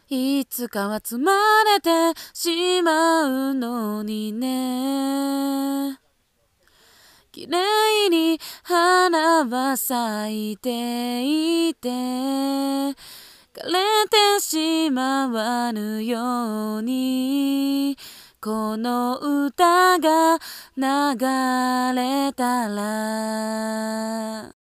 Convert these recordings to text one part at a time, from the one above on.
いつかは積まれてしまうのにね。綺麗に花は咲いていて枯れてしまわぬようにこの歌が流れたら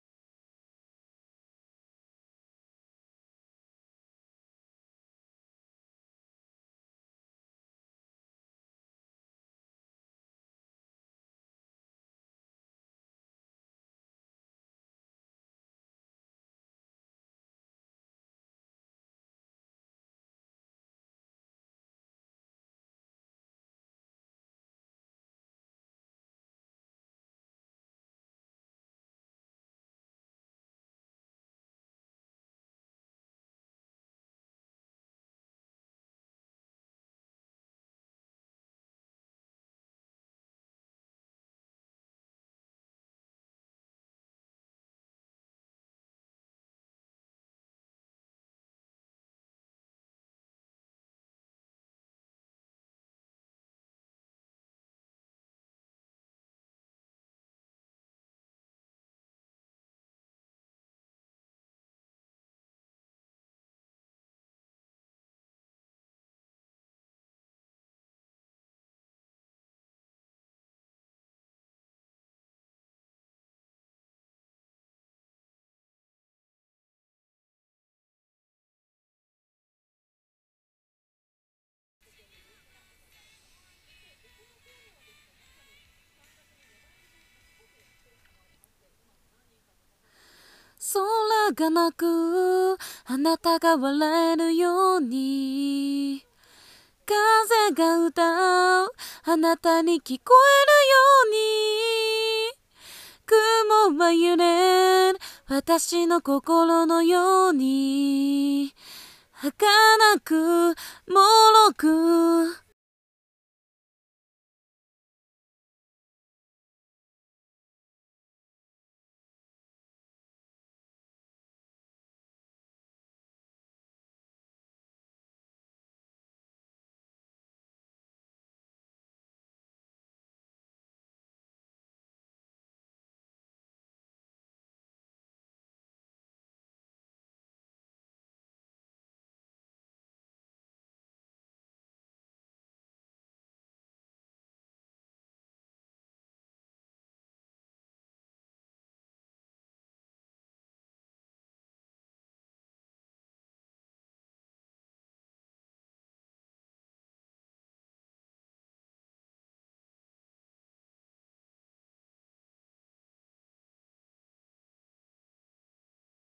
空がなくあなたが笑えるように風が歌うあなたに聞こえるように雲は揺れる私の心のように儚く脆く